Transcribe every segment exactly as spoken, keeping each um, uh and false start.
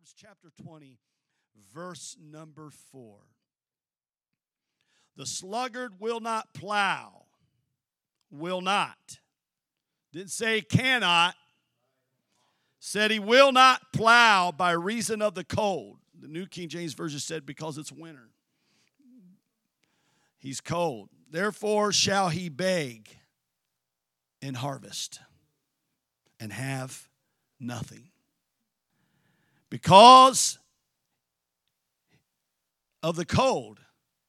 Proverbs chapter twenty, verse number four. The sluggard will not plow. Will not. Didn't say cannot. Said he will not plow by reason of the cold. The New King James Version said because it's winter. He's cold. Therefore shall he beg and harvest and have nothing. Because of the cold,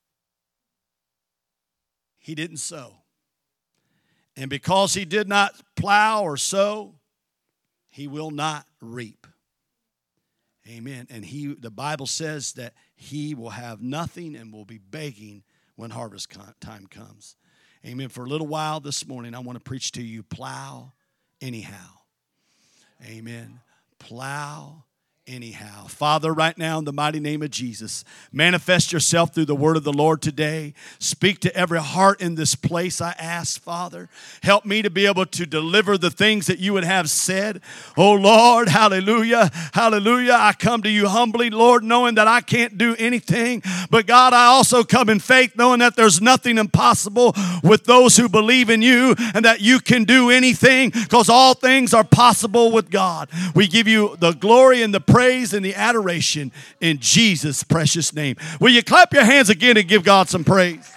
he didn't sow. And because he did not plow or sow, he will not reap. Amen. And he, the Bible says that he will have nothing and will be begging when harvest time comes. Amen. For a little while this morning, I want to preach to you, plow anyhow. Amen. Plow anyhow. Father, right now in the mighty name of Jesus, manifest yourself through the word of the Lord today. Speak to every heart in this place, I ask, Father. Help me to be able to deliver the things that you would have said. Oh, Lord, hallelujah, hallelujah. I come to you humbly, Lord, knowing that I can't do anything. But God, I also come in faith, knowing that there's nothing impossible with those who believe in you and that you can do anything because all things are possible with God. We give you the glory and the praise. Praise and the adoration in Jesus' precious name. Will you clap your hands again and give God some praise?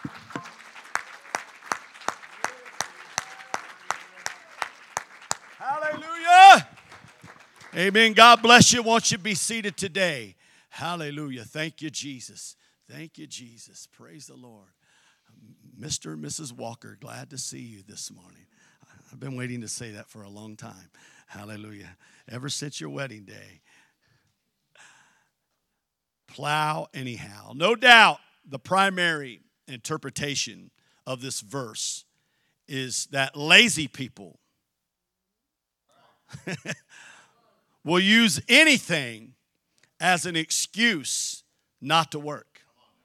Hallelujah. Amen. God bless you. Won't you be seated today? Hallelujah. Thank you, Jesus. Thank you, Jesus. Praise the Lord. Mister and Missus Walker, glad to see you this morning. I've been waiting to say that for a long time. Hallelujah. Ever since your wedding day. Plow anyhow. No doubt the primary interpretation of this verse is that lazy people will use anything as an excuse not to work.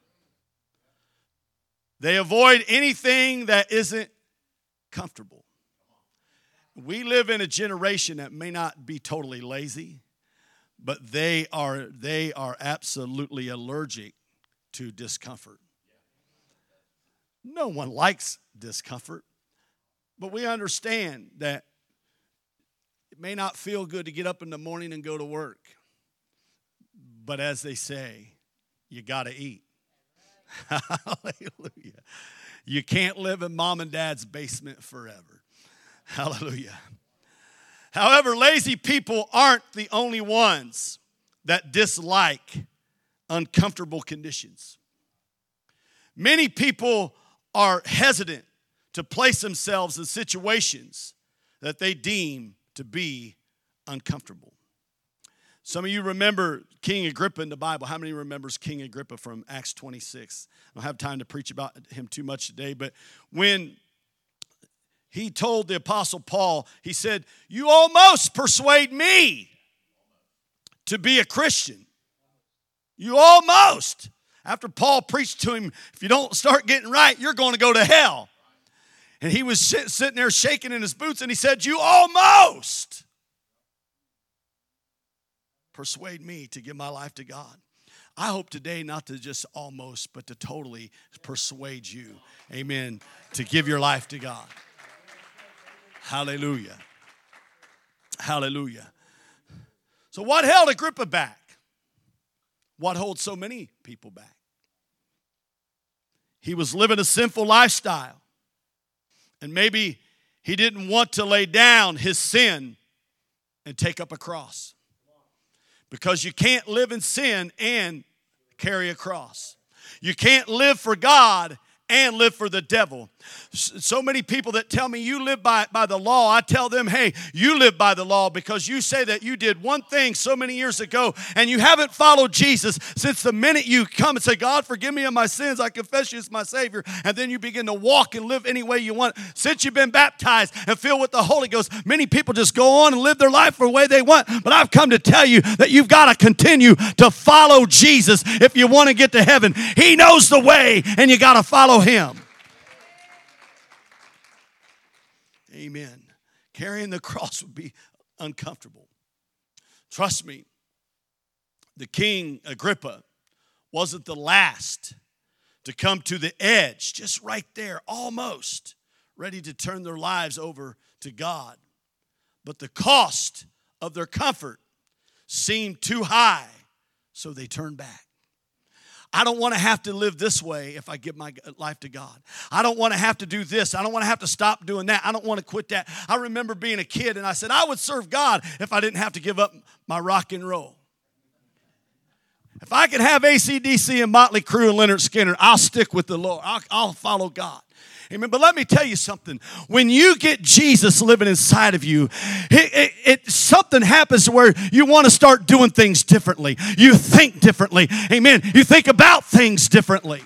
They avoid anything that isn't comfortable. We live in a generation that may not be totally lazy, but they are they are absolutely allergic to discomfort. No one likes discomfort, but we understand that it may not feel good to get up in the morning and go to work. But as they say, you got to eat. Hallelujah. You can't live in mom and dad's basement forever. Hallelujah. However, lazy people aren't the only ones that dislike uncomfortable conditions. Many people are hesitant to place themselves in situations that they deem to be uncomfortable. Some of you remember King Agrippa in the Bible. How many remembers King Agrippa from Acts twenty-six? I don't have time to preach about him too much today, but when he told the Apostle Paul, he said, you almost persuade me to be a Christian. You almost. After Paul preached to him, if you don't start getting right, you're going to go to hell. And he was sitting there shaking in his boots, and he said, you almost persuade me to give my life to God. I hope today not to just almost, but to totally persuade you, amen, to give your life to God. Hallelujah. Hallelujah. So what held Agrippa back? What holds so many people back? He was living a sinful lifestyle. And maybe he didn't want to lay down his sin and take up a cross. Because you can't live in sin and carry a cross. You can't live for God and live for the devil. So many people that tell me you live by, by the law, I tell them, hey, you live by the law because you say that you did one thing so many years ago and you haven't followed Jesus since the minute you come and say, God, forgive me of my sins. I confess you as my Savior. And then you begin to walk and live any way you want. Since you've been baptized and filled with the Holy Ghost, many people just go on and live their life the way they want. But I've come to tell you that you've got to continue to follow Jesus if you want to get to heaven. He knows the way and you got to follow him. Amen. Carrying the cross would be uncomfortable. Trust me, the king Agrippa wasn't the last to come to the edge, just right there, almost ready to turn their lives over to God. But the cost of their comfort seemed too high, so they turned back. I don't want to have to live this way if I give my life to God. I don't want to have to do this. I don't want to have to stop doing that. I don't want to quit that. I remember being a kid and I said, I would serve God if I didn't have to give up my rock and roll. If I could have A C D C and Motley Crue and Leonard Skinner, I'll stick with the Lord. I'll, I'll follow God. Amen. But let me tell you something. When you get Jesus living inside of you, it, it, it, something happens where you want to start doing things differently. You think differently. Amen. You think about things differently.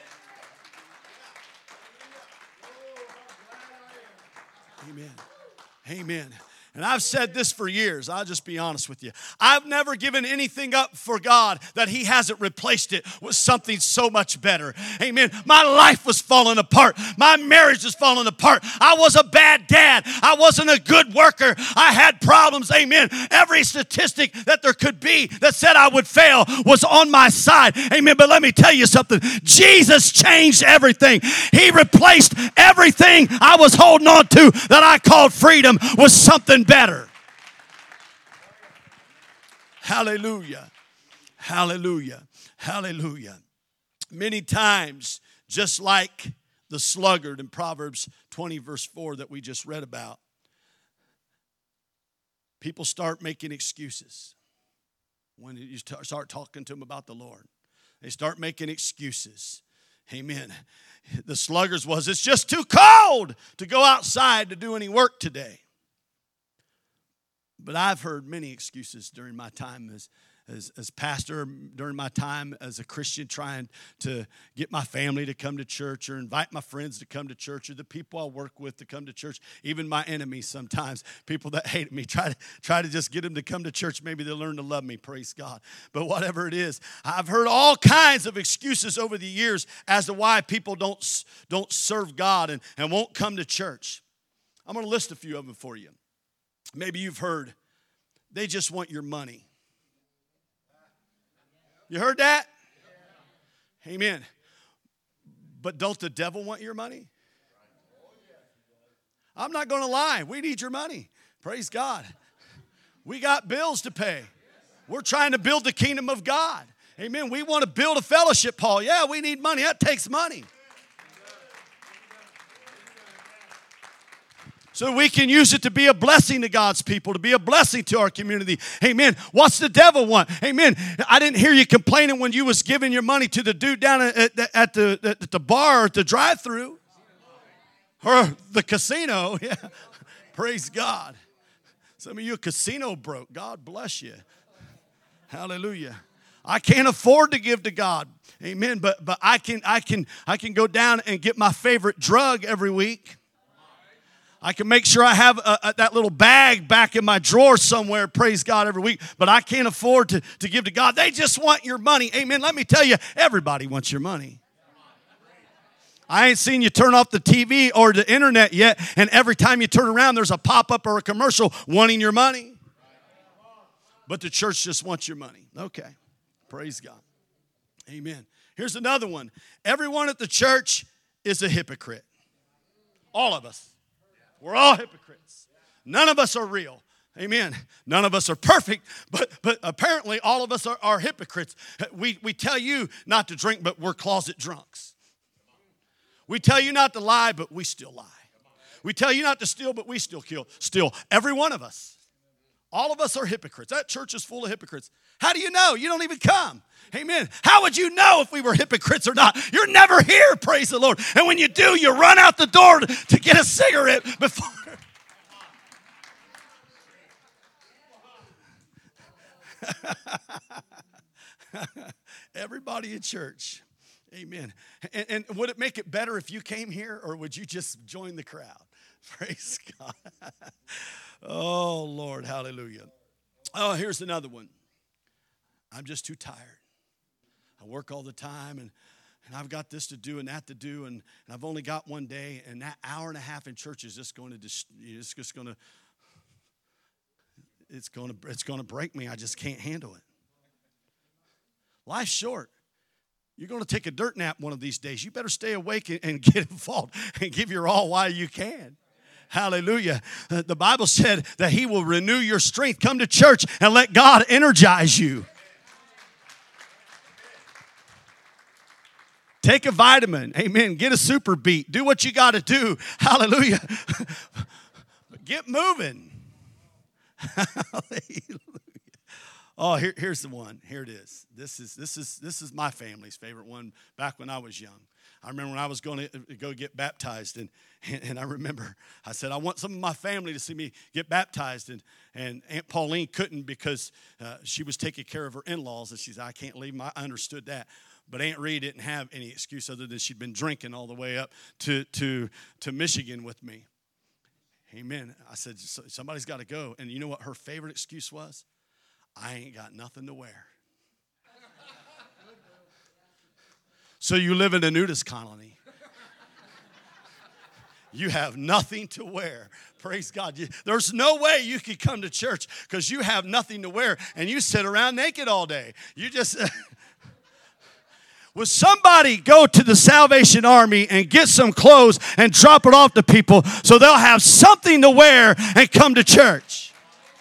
Amen. Amen. And I've said this for years. I'll just be honest with you. I've never given anything up for God that He hasn't replaced it with something so much better. Amen. My life was falling apart. My marriage was falling apart. I was a bad dad. I wasn't a good worker. I had problems. Amen. Every statistic that there could be that said I would fail was on my side. Amen. But let me tell you something. Jesus changed everything. He replaced everything I was holding on to that I called freedom with something better. Hallelujah. Hallelujah. Hallelujah. Many times, just like the sluggard in Proverbs twenty, verse four that we just read about, people start making excuses when you start talking to them about the Lord. They start making excuses. Amen. The sluggard's was, it's just too cold to go outside to do any work today. But I've heard many excuses during my time as, as, as pastor, during my time as a Christian, trying to get my family to come to church or invite my friends to come to church or the people I work with to come to church, even my enemies sometimes, people that hate me, try to, try to just get them to come to church. Maybe they'll learn to love me, praise God. But whatever it is, I've heard all kinds of excuses over the years as to why people don't, don't serve God and, and won't come to church. I'm going to list a few of them for you. Maybe you've heard, they just want your money. You heard that? Amen. But don't the devil want your money? I'm not going to lie. We need your money. Praise God. We got bills to pay. We're trying to build the kingdom of God. Amen. We want to build a fellowship, Paul. Yeah, we need money. That takes money. So we can use it to be a blessing to God's people, to be a blessing to our community. Amen. What's the devil want? Amen. I didn't hear you complaining when you was giving your money to the dude down at the, at the, at the bar or at the drive-thru. Or the casino. Yeah. Praise God. Some of you a casino broke. God bless you. Hallelujah. I can't afford to give to God. Amen. But but I can I can I can go down and get my favorite drug every week. I can make sure I have a, a, that little bag back in my drawer somewhere, praise God, every week. But I can't afford to, to give to God. They just want your money. Amen. Let me tell you, everybody wants your money. I ain't seen you turn off the T V or the internet yet, and every time you turn around, there's a pop-up or a commercial wanting your money. But the church just wants your money. Okay. Praise God. Amen. Here's another one. Everyone at the church is a hypocrite. All of us. We're all hypocrites. None of us are real. Amen. None of us are perfect, but but apparently all of us are, are hypocrites. We, we tell you not to drink, but we're closet drunks. We tell you not to lie, but we still lie. We tell you not to steal, but we still kill. Steal. Every one of us. All of us are hypocrites. That church is full of hypocrites. How do you know? You don't even come. Amen. How would you know if we were hypocrites or not? You're never here, praise the Lord. And when you do, you run out the door to, to get a cigarette before. Everybody in church. Amen. And, and would it make it better if you came here, or would you just join the crowd? Praise God. Oh, Lord, hallelujah. Oh, here's another one. I'm just too tired. I work all the time, and, and I've got this to do and that to do, and, and I've only got one day, and that hour and a half in church is just going to, it's just going to, it's going to, it's going to break me. I just can't handle it. Life's short. You're going to take a dirt nap one of these days. You better stay awake and, and get involved and give your all while you can. Hallelujah. Uh, the Bible said that he will renew your strength. Come to church and let God energize you. Take a vitamin. Amen. Get a super beat. Do what you got to do. Hallelujah. Get moving. Hallelujah. Oh, here, here's the one. Here it is. This is this is this is my family's favorite one. Back when I was young, I remember when I was going to go get baptized, and and, and I remember I said I want some of my family to see me get baptized, and and Aunt Pauline couldn't because uh, she was taking care of her in-laws, and she said I can't leave them. I understood that. But Aunt Ree didn't have any excuse other than she'd been drinking all the way up to, to, to Michigan with me. Amen. I said, somebody's got to go. And you know what her favorite excuse was? I ain't got nothing to wear. So you live in a nudist colony. You have nothing to wear. Praise God. You, there's no way you could come to church because you have nothing to wear and you sit around naked all day. You just... Will somebody go to the Salvation Army and get some clothes and drop it off to people so they'll have something to wear and come to church?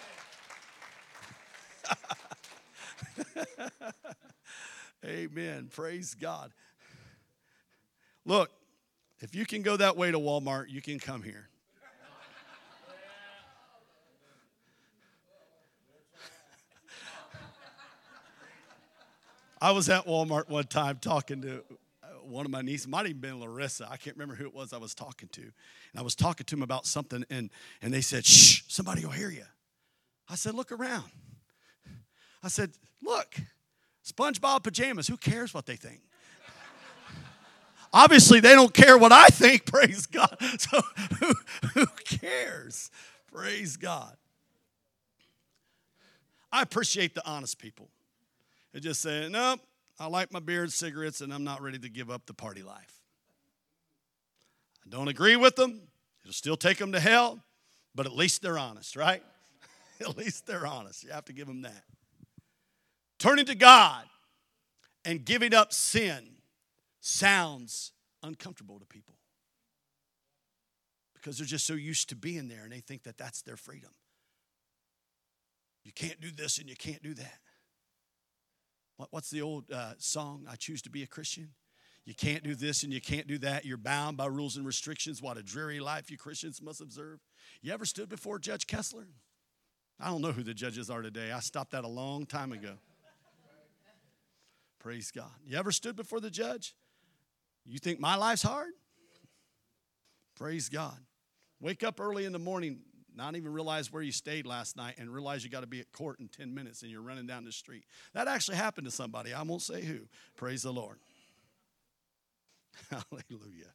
Amen. Praise God. Look, if you can go that way to Walmart, you can come here. I was at Walmart one time talking to one of my nieces. It might have even been Larissa. I can't remember who it was I was talking to. And I was talking to them about something, and, and they said, shh, somebody will hear you. I said, look around. I said, look, SpongeBob pajamas. Who cares what they think? Obviously, they don't care what I think, praise God. So who, who cares? Praise God. I appreciate the honest people. They just say, nope, I like my beer and cigarettes, and I'm not ready to give up the party life. I don't agree with them. It'll still take them to hell, but at least they're honest, right? At least they're honest. You have to give them that. Turning to God and giving up sin sounds uncomfortable to people because they're just so used to being there, and they think that that's their freedom. You can't do this and you can't do that. What's the old uh, song, I choose to be a Christian? You can't do this and you can't do that. You're bound by rules and restrictions. What a dreary life you Christians must observe. You ever stood before Judge Kessler? I don't know who the judges are today. I stopped that a long time ago. Praise God. You ever stood before the judge? You think my life's hard? Praise God. Wake up early in the morning, not even realize where you stayed last night, and realize you got to be at court in ten minutes and you're running down the street. That actually happened to somebody. I won't say who. Praise the Lord. Hallelujah.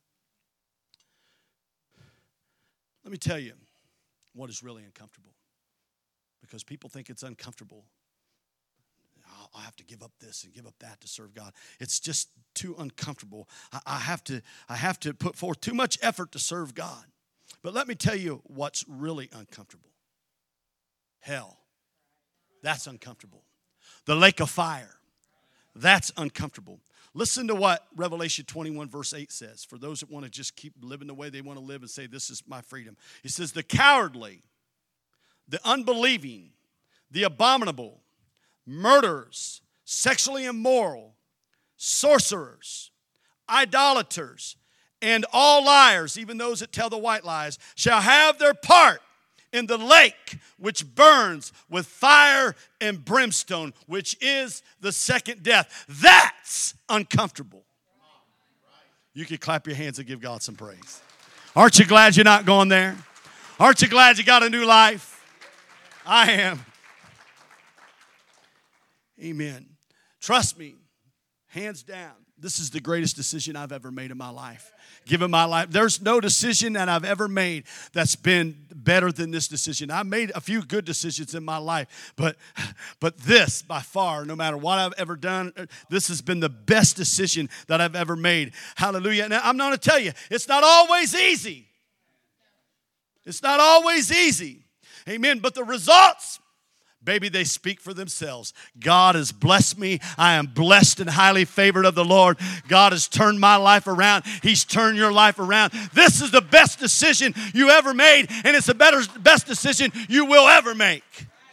Let me tell you what is really uncomfortable. Because people think it's uncomfortable. I have to give up this and give up that to serve God. It's just too uncomfortable. I, I have to, I have to put forth too much effort to serve God. But let me tell you what's really uncomfortable. Hell. That's uncomfortable. The lake of fire. That's uncomfortable. Listen to what Revelation twenty-one verse eight says. For those that want to just keep living the way they want to live and say, this is my freedom. It says, the cowardly, the unbelieving, the abominable, murderers, sexually immoral, sorcerers, idolaters, and all liars, even those that tell the white lies, shall have their part in the lake which burns with fire and brimstone, which is the second death. That's uncomfortable. You can clap your hands and give God some praise. Aren't you glad you're not going there? Aren't you glad you got a new life? I am. Amen. Trust me, hands down, this is the greatest decision I've ever made in my life. Given my life, there's no decision that I've ever made that's been better than this decision. I made a few good decisions in my life, but but this, by far, no matter what I've ever done, this has been the best decision that I've ever made. Hallelujah. And I'm going to tell you, it's not always easy. It's not always easy. Amen. But the results baby, they speak for themselves. God has blessed me. I am blessed and highly favored of the Lord. God has turned my life around. He's turned your life around. This is the best decision you ever made, and it's the better, best decision you will ever make.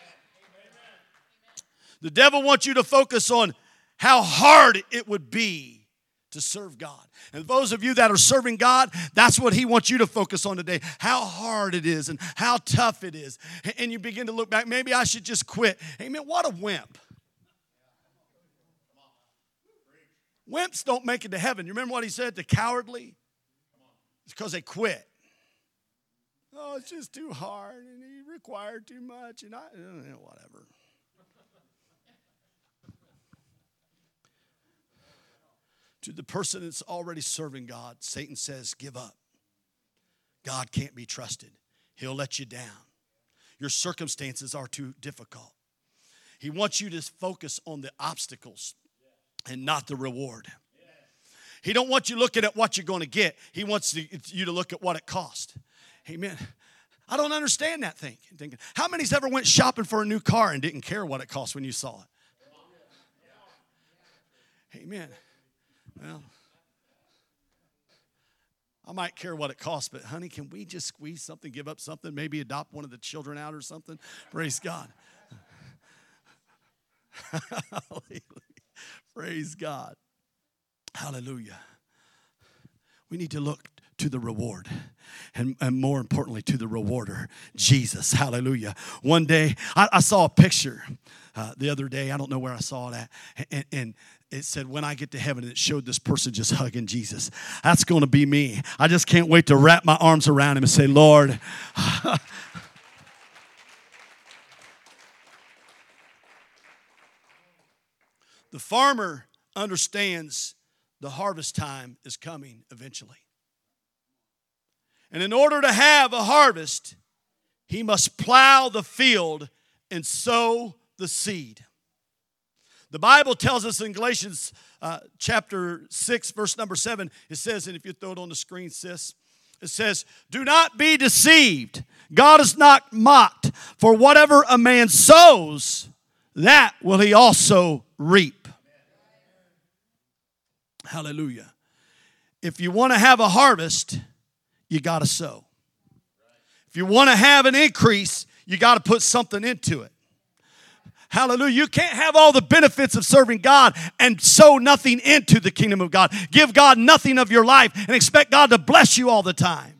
The devil wants you to focus on how hard it would be to serve God. And those of you that are serving God, that's what he wants you to focus on today. How hard it is and how tough it is. And you begin to look back, maybe I should just quit. Amen. What a wimp. Wimps don't make it to heaven. You remember what he said? The cowardly? It's because they quit. Oh, it's just too hard and he required too much and I, whatever. To the person that's already serving God, Satan says, give up. God can't be trusted. He'll let you down. Your circumstances are too difficult. He wants you to focus on the obstacles and not the reward. He don't want you looking at what you're going to get. He wants you to look at what it cost. Amen. I don't understand that thing. How many's ever went shopping for a new car and didn't care what it cost when you saw it? Amen. Well, I might care what it costs, but honey, can we just squeeze something, give up something, maybe adopt one of the children out or something? Praise God. Praise God. Hallelujah. We need to look to the reward. And, and more importantly, to the rewarder, Jesus. Hallelujah. One day, I, I saw a picture uh, the other day. I don't know where I saw it at. And, and it said, when I get to heaven, and it showed this person just hugging Jesus. That's going to be me. I just can't wait to wrap my arms around him and say, Lord. The farmer understands the harvest time is coming eventually. And in order to have a harvest, he must plow the field and sow the seed. The Bible tells us in Galatians uh, chapter six, verse number seven, it says, and if you throw it on the screen, sis, it says, do not be deceived. God is not mocked. For whatever a man sows, that will he also reap. Hallelujah. If you want to have a harvest, you got to sow. If you want to have an increase, you got to put something into it. Hallelujah. You can't have all the benefits of serving God and sow nothing into the kingdom of God. Give God nothing of your life and expect God to bless you all the time.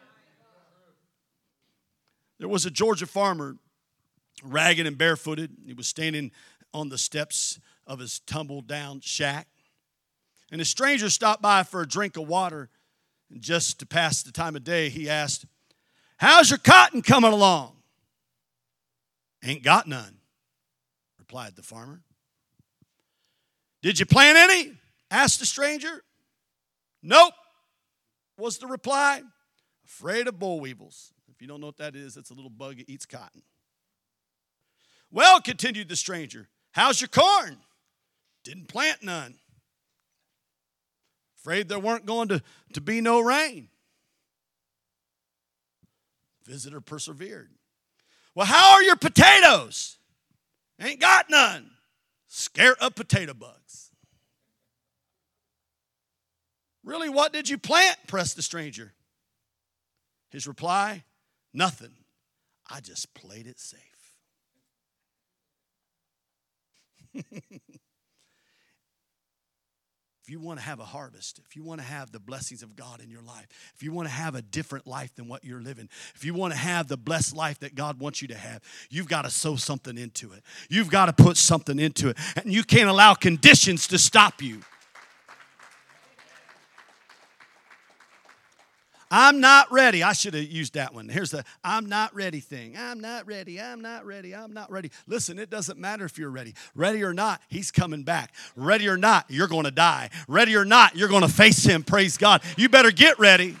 There was a Georgia farmer, ragged and barefooted. He was standing on the steps of his tumbled down shack. And a stranger stopped by for a drink of water. And just to pass the time of day, he asked, how's your cotton coming along? Ain't got none, replied the farmer. Did you plant any? Asked the stranger. Nope, was the reply. Afraid of boll weevils. If you don't know what that is, it's a little bug that eats cotton. Well, continued the stranger, how's your corn? Didn't plant none. Afraid there weren't going to, to be no rain. Visitor persevered. Well, how are your potatoes? Ain't got none. Scare of potato bugs. Really, what did you plant? Pressed the stranger. His reply, nothing. I just played it safe. If you want to have a harvest, if you want to have the blessings of God in your life, if you want to have a different life than what you're living, if you want to have the blessed life that God wants you to have, you've got to sow something into it. You've got to put something into it. And you can't allow conditions to stop you. I'm not ready. I should have used that one. Here's the I'm not ready thing. I'm not ready. I'm not ready. I'm not ready. Listen, it doesn't matter if you're ready. Ready or not, he's coming back. Ready or not, you're going to die. Ready or not, you're going to face him. Praise God. You better get ready.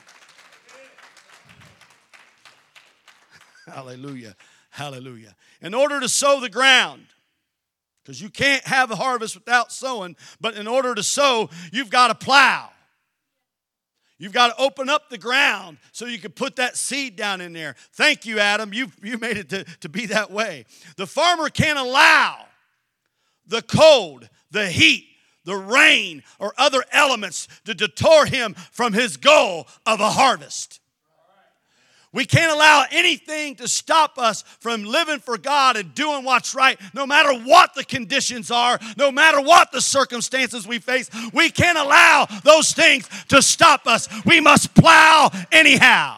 Hallelujah. Hallelujah. In order to sow the ground, because you can't have a harvest without sowing, but in order to sow, you've got to plow. You've got to open up the ground so you can put that seed down in there. Thank you, Adam. You, you made it to, to be that way. The farmer can't allow the cold, the heat, the rain, or other elements to detour him from his goal of a harvest. We can't allow anything to stop us from living for God and doing what's right, no matter what the conditions are, no matter what the circumstances we face. We can't allow those things to stop us. We must plow anyhow.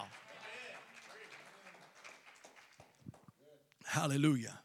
Hallelujah.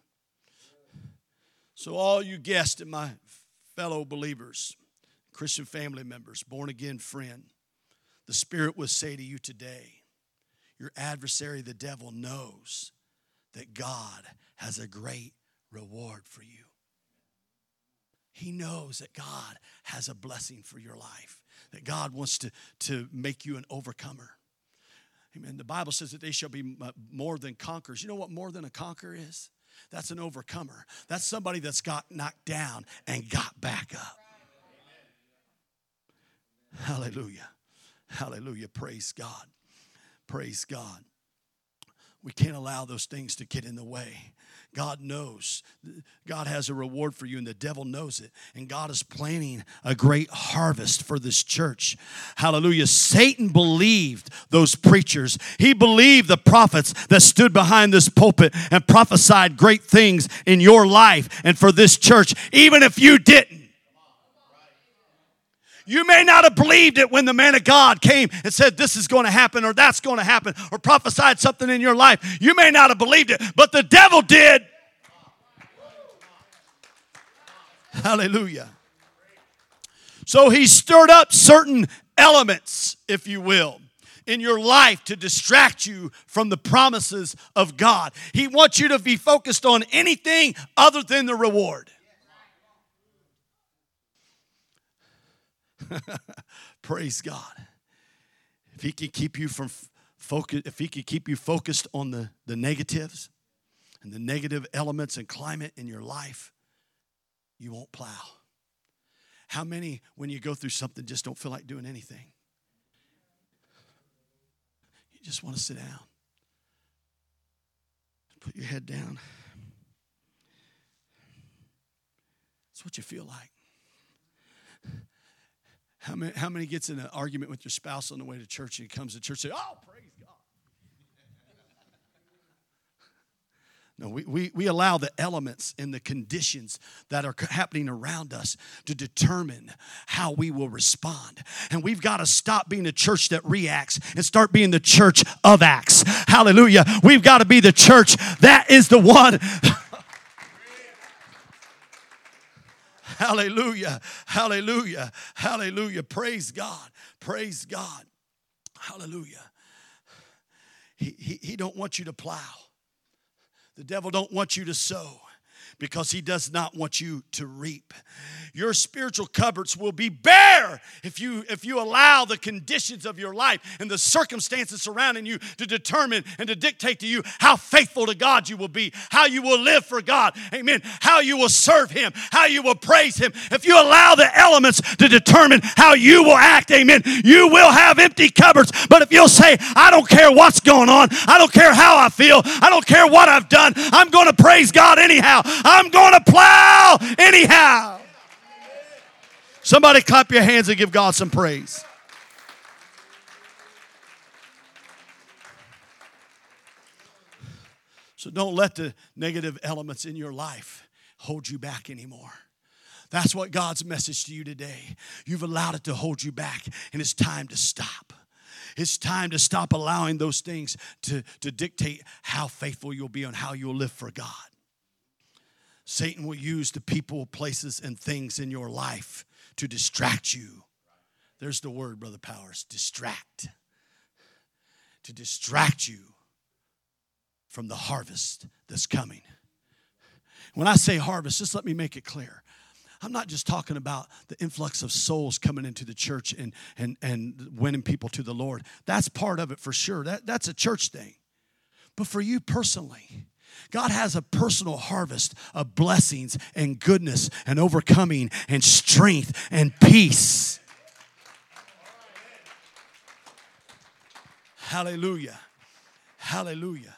So all you guests and my fellow believers, Christian family members, born-again friend, the Spirit will say to you today, your adversary, the devil, knows that God has a great reward for you. He knows that God has a blessing for your life, that God wants to, to make you an overcomer. Amen. The Bible says that they shall be more than conquerors. You know what more than a conqueror is? That's an overcomer. That's somebody that's got knocked down and got back up. Hallelujah. Hallelujah. Praise God. Praise God. We can't allow those things to get in the way. God knows. God has a reward for you, and the devil knows it. And God is planning a great harvest for this church. Hallelujah. Satan believed those preachers. He believed the prophets that stood behind this pulpit and prophesied great things in your life and for this church, even if you didn't. You may not have believed it when the man of God came and said this is going to happen or that's going to happen or prophesied something in your life. You may not have believed it, but the devil did. Hallelujah. So he stirred up certain elements, if you will, in your life to distract you from the promises of God. He wants you to be focused on anything other than the reward. Praise God. If he can keep you from focus, if he can keep you focused on the, the negatives and the negative elements and climate in your life, you won't plow. How many, when you go through something, just don't feel like doing anything? You just want to sit down. Put your head down. That's what you feel like. How many, how many gets in an argument with your spouse on the way to church and he comes to church and says, oh, praise God. No, we, we, we allow the elements and the conditions that are happening around us to determine how we will respond. And we've got to stop being a church that reacts and start being the church of acts. Hallelujah. We've got to be the church that is the one. Hallelujah, hallelujah, hallelujah. Praise God, praise God. Hallelujah. He, he, he don't want you to plow. The devil don't want you to sow because he does not want you to reap. Your spiritual cupboards will be bare if you if you allow the conditions of your life and the circumstances surrounding you to determine and to dictate to you how faithful to God you will be, how you will live for God, amen, how you will serve him, how you will praise him. If you allow the elements to determine how you will act, amen, you will have empty cupboards. But if you'll say, I don't care what's going on, I don't care how I feel, I don't care what I've done, I'm going to praise God anyhow, I'm going to plow anyhow. Somebody clap your hands and give God some praise. So don't let the negative elements in your life hold you back anymore. That's what God's message to you today. You've allowed it to hold you back, and it's time to stop. It's time to stop allowing those things to, to dictate how faithful you'll be and how you'll live for God. Satan will use the people, places, and things in your life to distract you. There's the word, Brother Powers, distract. To distract you from the harvest that's coming. When I say harvest, just let me make it clear. I'm not just talking about the influx of souls coming into the church and, and, and winning people to the Lord. That's part of it for sure. That, that's a church thing. But for you personally, God has a personal harvest of blessings and goodness and overcoming and strength and peace. Hallelujah. Hallelujah.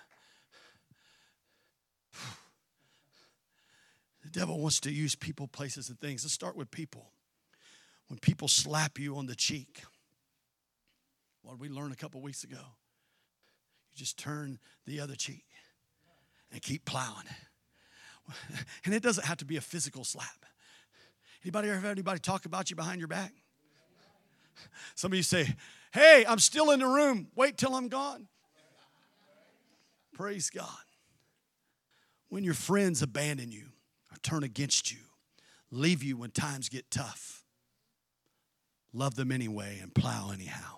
The devil wants to use people, places, and things. Let's start with people. When people slap you on the cheek, what did we learn a couple weeks ago? You just turn the other cheek and keep plowing. And it doesn't have to be a physical slap. Anybody ever had anybody talk about you behind your back? Some of you say, hey, I'm still in the room. Wait till I'm gone. Praise God. When your friends abandon you or turn against you, leave you when times get tough, love them anyway and plow anyhow.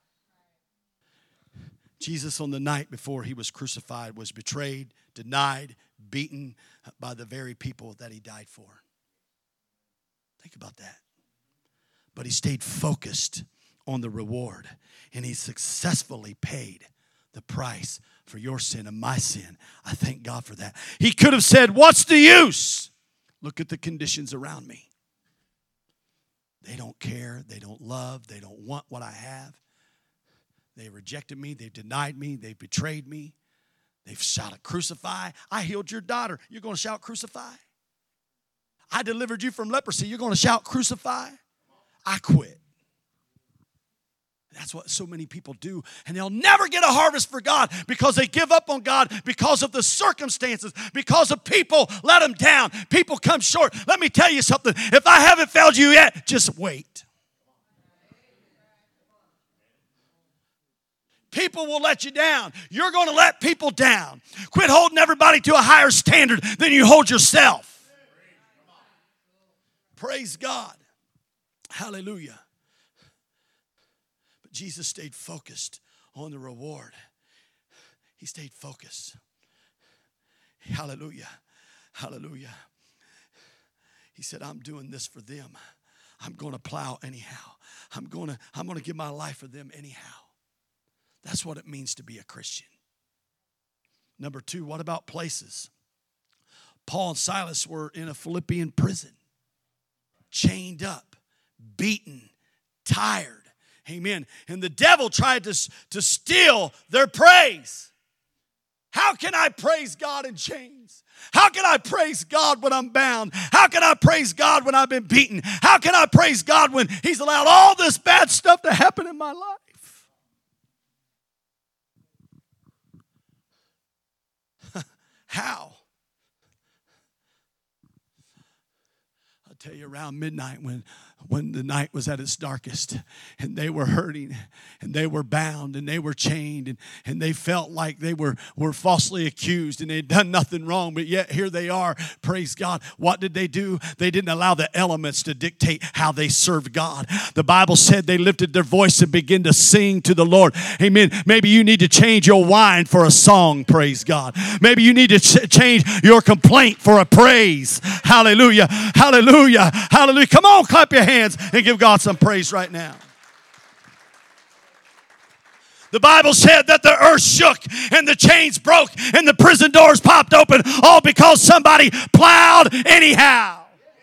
Jesus, on the night before he was crucified, was betrayed, denied, beaten by the very people that he died for. Think about that. But he stayed focused on the reward, and he successfully paid the price for your sin and my sin. I thank God for that. He could have said, what's the use? Look at the conditions around me. They don't care. They don't love. They don't want what I have. They rejected me. They denied me. They betrayed me. They've shouted, crucify. I healed your daughter. You're going to shout, crucify. I delivered you from leprosy. You're going to shout, crucify. I quit. That's what so many people do. And they'll never get a harvest for God because they give up on God because of the circumstances, because of people let them down. People come short. Let me tell you something. If I haven't failed you yet, just wait. People will let you down. You're going to let people down. Quit holding everybody to a higher standard than you hold yourself. Praise God. Hallelujah. But Jesus stayed focused on the reward. He stayed focused. Hallelujah. Hallelujah. He said, I'm doing this for them. I'm going to plow anyhow. I'm going to, I'm going to give my life for them anyhow. That's what it means to be a Christian. Number two, what about places? Paul and Silas were in a Philippian prison, chained up, beaten, tired. Amen. And the devil tried to, to steal their praise. How can I praise God in chains? How can I praise God when I'm bound? How can I praise God when I've been beaten? How can I praise God when he's allowed all this bad stuff to happen in my life? How? I'll tell you, around midnight when, when the night was at its darkest and they were hurting and they were bound and they were chained and, and they felt like they were, were falsely accused and they'd done nothing wrong, but yet here they are, praise God. What did they do? They didn't allow the elements to dictate how they served God. The Bible said they lifted their voice and began to sing to the Lord. Amen. Maybe you need to change your whine for a song, praise God. Maybe you need to ch- change your complaint for a praise. Hallelujah. Hallelujah. Hallelujah. Come on, clap your hands and give God some praise right now. The Bible said that the earth shook and the chains broke and the prison doors popped open, all because somebody plowed anyhow.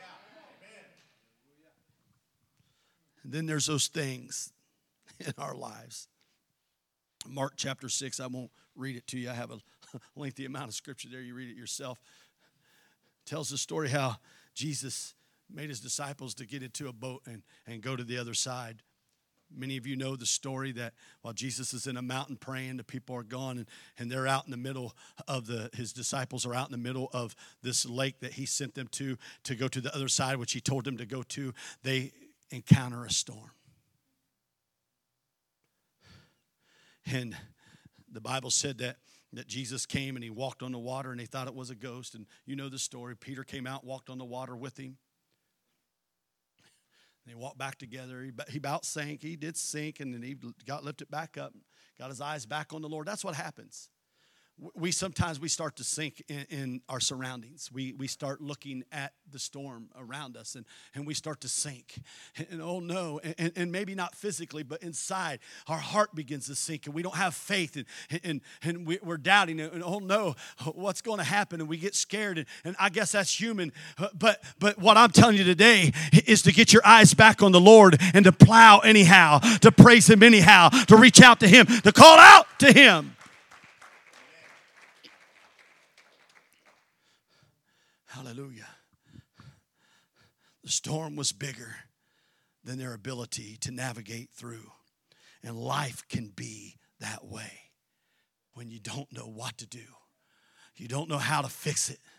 And then there's those things in our lives. Mark chapter six, I won't read it to you. I have a lengthy amount of scripture there. You read it yourself. It tells the story how Jesus made his disciples to get into a boat and, and go to the other side. Many of you know the story that while Jesus is in a mountain praying, the people are gone, and, and they're out in the middle of the, his disciples are out in the middle of this lake that he sent them to, to go to the other side, which he told them to go to. They encounter a storm. And the Bible said that that Jesus came and he walked on the water and they thought it was a ghost. And you know the story. Peter came out, walked on the water with him. And they walked back together. He, he about sank. He did sink and then he got lifted back up, got his eyes back on the Lord. That's what happens we sometimes we start to sink in, in our surroundings. We we start looking at the storm around us, and, and we start to sink. And, and oh no, and, and maybe not physically, but inside, our heart begins to sink, and we don't have faith, and and, and we, we're doubting, and oh no, what's going to happen? And we get scared, and, and I guess that's human. But but what I'm telling you today is to get your eyes back on the Lord and to plow anyhow, to praise Him anyhow, to reach out to Him, to call out to Him. Hallelujah. The storm was bigger than their ability to navigate through. And life can be that way when you don't know what to do. You don't know how to fix it.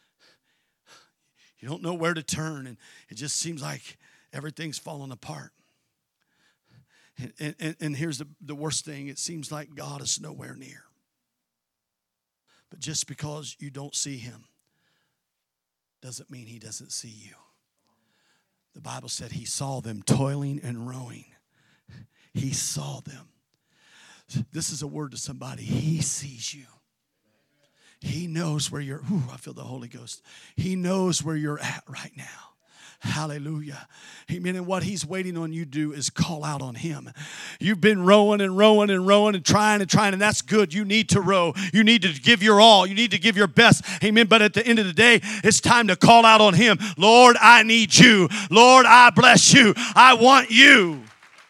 You don't know where to turn, and it just seems like everything's falling apart. And, and, and here's the, the worst thing. It seems like God is nowhere near. But just because you don't see Him doesn't mean He doesn't see you. The Bible said He saw them toiling and rowing. He saw them. This is a word to somebody. He sees you. He knows where you're. Ooh, I feel the Holy Ghost. He knows where you're at right now. Hallelujah. Amen. And what He's waiting on you to do is call out on Him. You've been rowing and rowing and rowing and trying and trying, and that's good. You need to row. You need to give your all. You need to give your best. Amen. But at the end of the day, it's time to call out on Him. Lord, I need you. Lord, I bless you. I want you.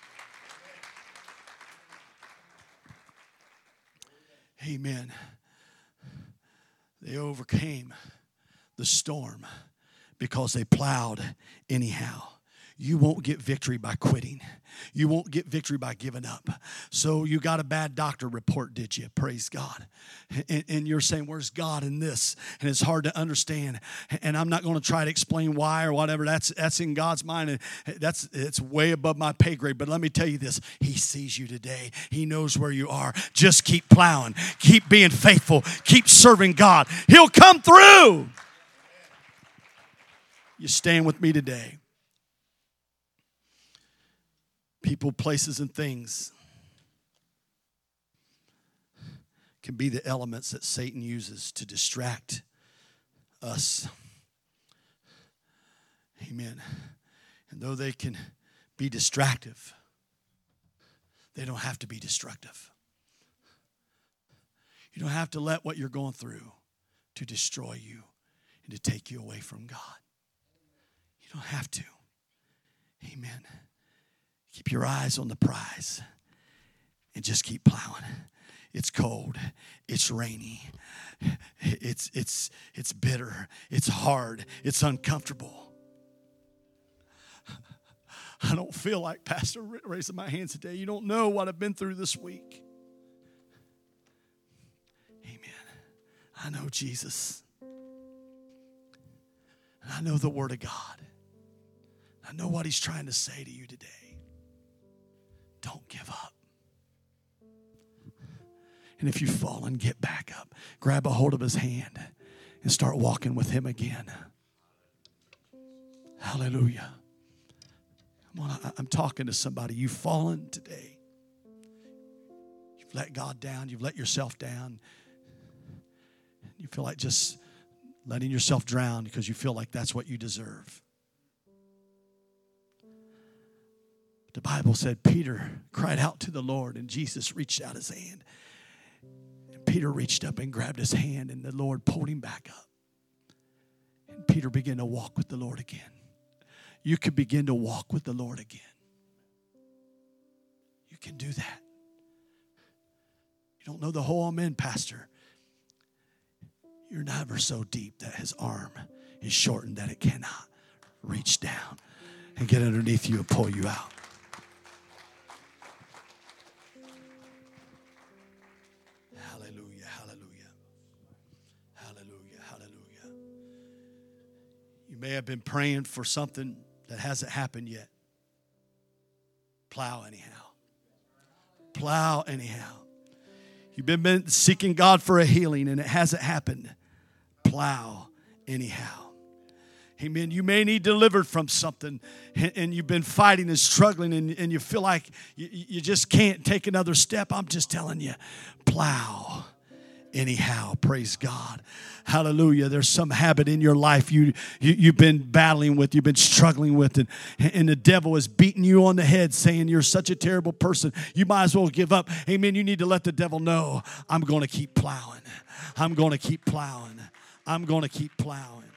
Amen. They overcame the storm because they plowed anyhow. You won't get victory by quitting. You won't get victory by giving up. So you got a bad doctor report, did you? Praise God. And, and you're saying, where's God in this? And it's hard to understand. And I'm not going to try to explain why or whatever. That's that's in God's mind. And that's it's way above my pay grade. But let me tell you this. He sees you today. He knows where you are. Just keep plowing. Keep being faithful. Keep serving God. He'll come through. You stand with me today. People, places, and things can be the elements that Satan uses to distract us. Amen. And though they can be distractive, they don't have to be destructive. You don't have to let what you're going through to destroy you and to take you away from God. You don't have to. Amen. Keep your eyes on the prize and just keep plowing. It's cold. It's rainy. It's it's it's bitter. It's hard. It's uncomfortable. I don't feel like Pastor raising my hands today. You don't know what I've been through this week. Amen. I know Jesus. And I know the Word of God. I know what He's trying to say to you today. Don't give up. And if you've fallen, get back up. Grab a hold of His hand and start walking with Him again. Hallelujah. Come on, I'm talking to somebody. You've fallen today. You've let God down. You've let yourself down. You feel like just letting yourself drown because you feel like that's what you deserve. The Bible said Peter cried out to the Lord, and Jesus reached out His hand. And Peter reached up and grabbed his hand, and the Lord pulled him back up. And Peter began to walk with the Lord again. You could begin to walk with the Lord again. You can do that. You don't know the whole amen, Pastor. You're never so deep that His arm is shortened that it cannot reach down and get underneath you and pull you out. Hallelujah, hallelujah. Hallelujah, hallelujah. You may have been praying for something that hasn't happened yet. Plow anyhow. Plow anyhow. You've been seeking God for a healing and it hasn't happened. Plow anyhow. Amen. You may need delivered from something and you've been fighting and struggling and, and you feel like you, you just can't take another step. I'm just telling you, plow anyhow. Praise God. Hallelujah. There's some habit in your life you, you, you've been battling with, you've been struggling with, and, and the devil is beating you on the head saying you're such a terrible person. You might as well give up. Amen. You need to let the devil know, I'm going to keep plowing. I'm going to keep plowing. I'm going to keep plowing.